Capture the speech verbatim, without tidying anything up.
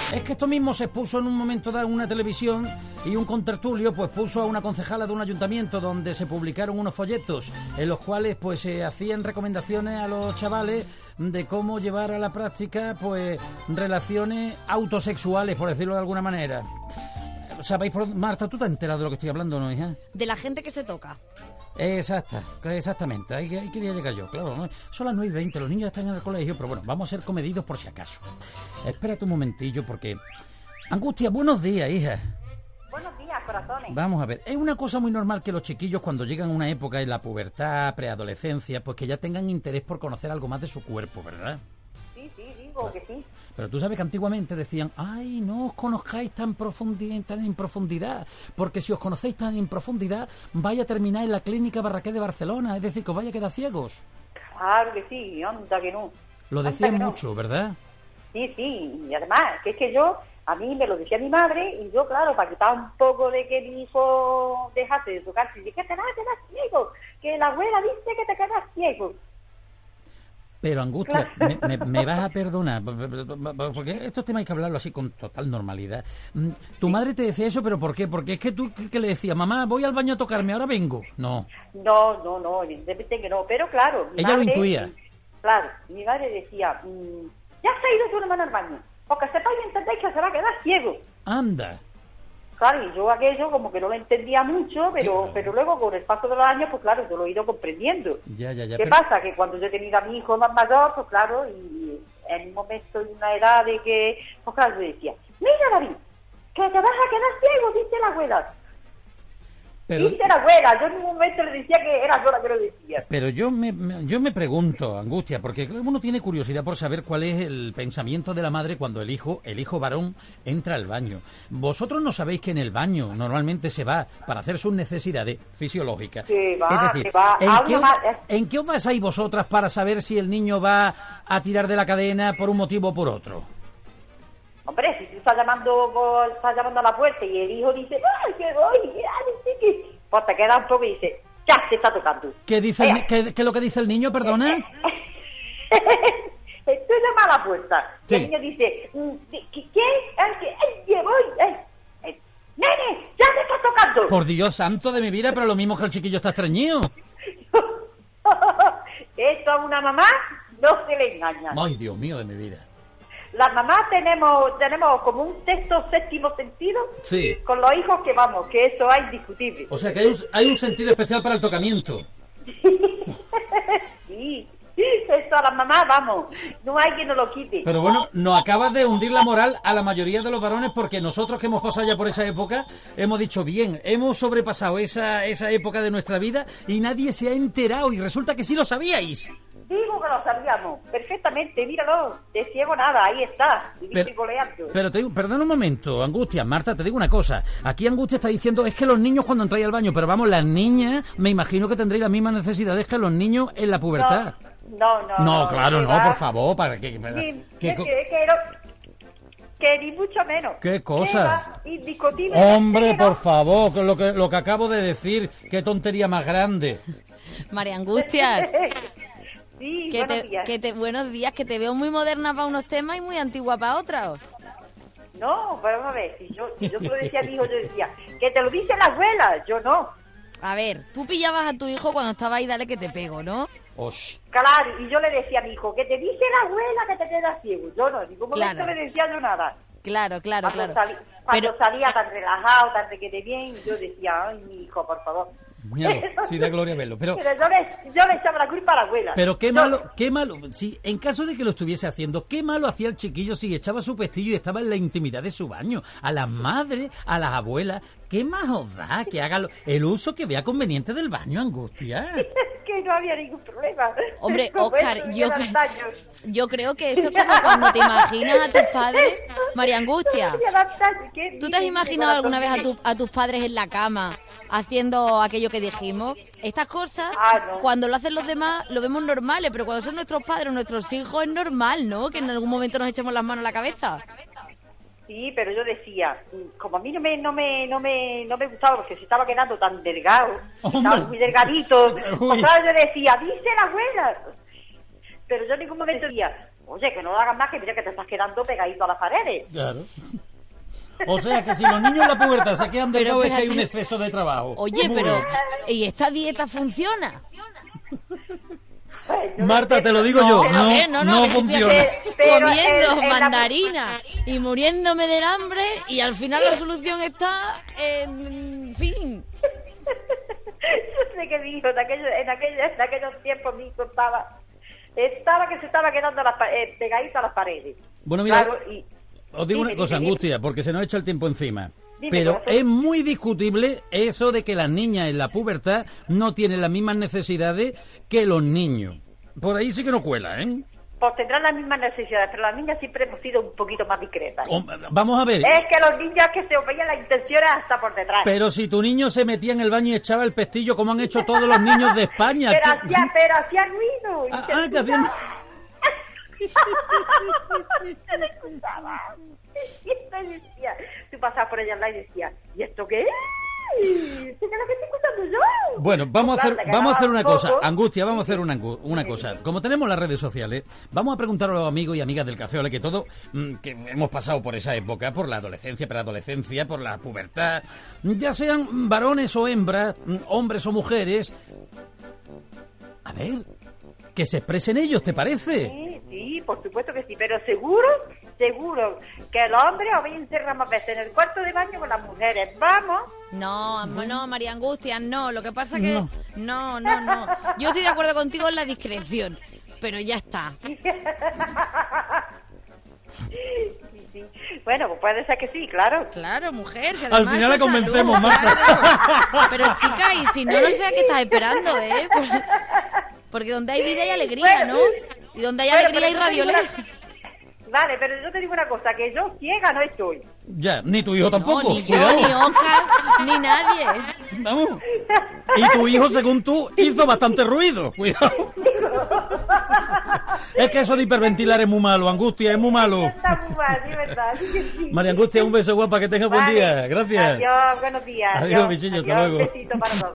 Es que esto mismo se expuso en un momento dado en una televisión y un contertulio pues puso a una concejala de un ayuntamiento donde se publicaron unos folletos en los cuales pues se hacían recomendaciones a los chavales de cómo llevar a la práctica pues relaciones autosexuales, por decirlo de alguna manera. ¿Sabéis, Marta, tú te has enterado de lo que estoy hablando, no, hija? De la gente que se toca. Exacta, exactamente, ahí, ahí quería llegar yo, claro, ¿no? Son las nueve y veinte, los niños están en el colegio, pero bueno, vamos a ser comedidos por si acaso. Espérate un momentillo porque... Angustia, buenos días, hija. Buenos días, corazones. Vamos a ver, es una cosa muy normal que los chiquillos cuando llegan a una época en la pubertad, preadolescencia, pues que ya tengan interés por conocer algo más de su cuerpo, ¿verdad? Sí, sí, digo que sí. Pero tú sabes que antiguamente decían, ay, no os conozcáis tan, profundi- tan en profundidad, porque si os conocéis tan en profundidad, vaya a terminar en la clínica Barraqué de Barcelona, es decir, que os vaya a quedar ciegos. Claro que sí, anda que no. Lo Anda decían que no. mucho, ¿verdad? Sí, sí, y además, que es que yo, a mí me lo decía mi madre, y yo, claro, para quitar un poco de que mi hijo dejase de tocarse, y dije, que te vas a quedar ciego, que la abuela dice que te quedas ciego. Pero, Angustia, me, me, me vas a perdonar, porque estos temas hay que hablarlo así con total normalidad. Tu madre te decía eso, ¿pero por qué? Porque es que tú que le decías, mamá, voy al baño a tocarme, ahora vengo. No. No, no, no, evidentemente que no, pero claro. Mi Ella madre, lo intuía. Claro, mi madre decía, mmm, ya se ha ido tu hermano al baño, porque sepáis y entendéis que se va a quedar ciego. Anda. Claro, y yo aquello como que no lo entendía mucho, pero Sí. pero luego con el paso de los años, pues claro, yo lo he ido comprendiendo. Ya, ya, ya. ¿Qué pero- pasa? Que cuando yo he tenido a mi hijo más mayor, pues claro, y en un momento, en una edad de que, pues claro, yo decía, mira David, que te vas a quedar ciego, dice la abuela. Pero, Dice la abuela, yo en un momento le decía que era yo la que lo decía. pero yo me, me- yo me pregunto, Angustia, porque uno tiene curiosidad por saber cuál es el pensamiento de la madre cuando el hijo, el hijo varón, entra al baño. Vosotros no sabéis que en el baño normalmente se va para hacer sus necesidades fisiológicas. Que va, es decir, que va, ¿en, a qué una os, ma- ¿en qué os basáis vosotras para saber si el niño va a tirar de la cadena por un motivo o por otro? Hombre, si tú estás llamando, por- estás llamando a la puerta y el hijo dice, ¡ay, que voy! ¡Ay, sí que! Pues te queda un poco y dice, ¡ya se está tocando! ¿Qué dice el, Ea. ni- qué, qué es lo que dice el niño, perdona? Tú llamas a la puerta Sí. y el niño dice, mm, ¿qué? ¿Qué? Ay, que, ay, que voy! Ay, ay, ¡nene, ya se está tocando! Por Dios santo de mi vida, pero lo mismo que el chiquillo está estreñido. Eso a una mamá no se le engaña. Ay, Dios mío de mi vida. Las mamás tenemos tenemos como un sexto séptimo sentido Sí. con los hijos que vamos, que eso es indiscutible. O sea que hay un, hay un sentido especial para el tocamiento. Sí, eso a las mamás, vamos, no hay quien nos lo quite. Pero bueno, nos acabas de hundir la moral a la mayoría de los varones porque nosotros que hemos pasado ya por esa época hemos dicho, bien, hemos sobrepasado esa, esa época de nuestra vida y nadie se ha enterado y resulta que sí lo sabíais. Digo que lo sabíamos perfectamente, míralo, de ciego nada, ahí está, y Pero, dice goleando. pero te digo, perdona un momento, Angustia, Marta, te digo una cosa. Aquí Angustia está diciendo, es que los niños cuando entráis al baño, pero vamos, las niñas, me imagino que tendréis las mismas necesidades que los niños en la pubertad. No, no, No, no. claro, que no, va. por favor, para que... para- Sí, que que, co- que, que no- que ni mucho menos. ¿Qué cosa? Que va indiscutible. Hombre, que no. por favor, que lo que lo que acabo de decir, qué tontería más grande. María Angustias, Sí, que buenos te, días. que te, buenos días, que te veo muy moderna para unos temas y muy antigua para otros. No, pero vamos a ver, si yo, si yo se lo decía a mi hijo, yo decía, que te lo dice la abuela, yo no. A ver, tú pillabas a tu hijo cuando estaba ahí, dale que te pego, ¿no? Osh. Claro, y yo le decía a mi hijo, que te dice la abuela que te quedas ciego. Yo no, en ningún momento Claro. le decía yo nada. Claro, claro, Cuando, claro. salí- cuando Pero, salía tan relajado, tan de que te bien, yo decía, ay, mi hijo, por favor. Míralo, sí da gloria verlo, pero Pero yo le, yo le echaba la culpa a la abuela. pero qué Yo- malo, qué malo, si en caso de que lo estuviese haciendo, qué malo hacía el chiquillo si echaba su pestillo y estaba en la intimidad de su baño. A las madres, a las abuelas, ¿qué más os da que haga lo- el uso que vea conveniente del baño, Angustia? que no había ningún problema. hombre, Como Óscar, eso, yo, eran cre- daños. yo creo que esto es como cuando te imaginas a tus padres, María Angustia. Eran daños, ¿qué ¿Tú te has dices, imaginado alguna vez a, corazón? tu- a tus padres en la cama haciendo aquello que dijimos? Estas cosas, Ah, no. cuando lo hacen los demás, lo vemos normales, pero cuando son nuestros padres o nuestros hijos es normal, ¿no? Que en algún momento nos echemos las manos a la cabeza. Sí, pero yo decía, como a mí no me, no me, no me, no me gustaba porque se estaba quedando tan delgado, Hombre. estaba muy delgadito, Uy. pues claro, yo decía, dice la abuela. Pero yo en ningún momento decía, Oye, que no lo hagas más, que mira que te estás quedando pegadito a las paredes. Claro. O sea, que si los niños en la pubertad se quedan delgados es que hay un exceso de trabajo. Oye, Muy pero... bien. ¿Y esta dieta funciona? Pues, yo Marta, sé, te lo digo no, yo, pero- no, eh, no, no, que estoy funciona. aquí Pero comiendo en- en la- mandarina y muriéndome del hambre y al final la solución está en fin. Yo sé que mi hijo en aquellos, en aquellos, en aquellos tiempos mi hijo estaba, estaba que se estaba quedando las, pa- eh, pegadito a las paredes. Bueno, mira, Claro, y- os digo dime, una cosa, dime, Angustia, porque se nos echa el tiempo encima. Dime, Pero corazón. es muy discutible eso de que las niñas en la pubertad no tienen las mismas necesidades que los niños. Por ahí sí que no cuela, ¿eh? Pues tendrán las mismas necesidades, pero las niñas siempre hemos sido un poquito más discretas. O- Vamos a ver. Es que los niños que se os veían las intenciones hasta por detrás. Pero si tu niño se metía en el baño y echaba el pestillo como han hecho todos los niños de España. pero, ¿qué- hacía, pero hacía ruido. y Ah, se ah, que hacían... se le escuchaba. Y entonces decía, tú pasabas por allá al lado y decías, ¿y esto qué es? ¿Qué es lo que estoy escuchando yo? Bueno, vamos a hacer, Claro, te vamos a hacer quedaba una un cosa, poco. Angustia, vamos a hacer una, angu- una cosa. Como tenemos las redes sociales, vamos a preguntar a los amigos y amigas del Café Ole, que todos, mm, que hemos pasado por esa época, por la adolescencia, preadolescencia, por la pubertad, ya sean varones o hembras, mm, hombres o mujeres. A ver, que se expresen ellos, ¿te parece? Sí, sí, por supuesto que sí, pero seguro, seguro que los hombres os vais a encerrar más veces en el cuarto de baño con las mujeres. Vamos. No, no, María Angustia, no. Lo que pasa que... No. No, no, no. Yo estoy de acuerdo contigo en la discreción, pero ya está. Sí, sí. Bueno, pues puede ser que sí, claro. Claro, mujer. Si Al además final la eso es convencemos, salud, Marta. claro. Pero chica, y si no, no sé a qué estás esperando, ¿eh? Por- Porque donde hay vida hay alegría, ¿no? Y donde hay Bueno, alegría hay pero yo te digo radiolé. una- Vale, pero yo te digo una cosa, que yo ciega no estoy. Ya, ni tu hijo tampoco. No, ni yo, cuidado. ni Oscar, ni nadie. Vamos. Y tu hijo, según tú, hizo bastante ruido. Cuidado. Es que eso de hiperventilar es muy malo, Angustia, es muy malo. Está muy mal, sí, verdad. Sí que sí. María Angustia, un beso guapa, que tengas buen Vale. día. Gracias. Adiós, buenos días. Adiós, bichillo, hasta Adiós, luego. Un besito para todos.